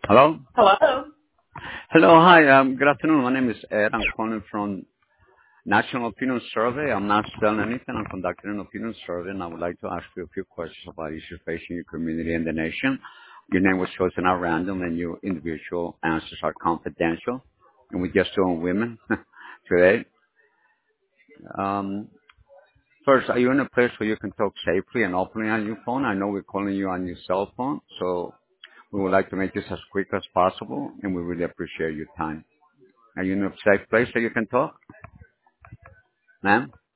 Hello? Hello. Hello, hi. Good afternoon. My name is Ed. I'm calling from National Opinion Survey. I'm not selling anything. I'm conducting an opinion survey, and I would like to ask you a few questions about issues facing your community and the nation. Your name was chosen at random, and your individual answers are confidential. And we're just doing women today. Um, First, are you in a place where you can talk safely and openly on your phone? I know we're calling you on your cell phone, so we would like to make this as quick as possible, and we really appreciate your time. Are you in a safe place that you can talk, ma'am?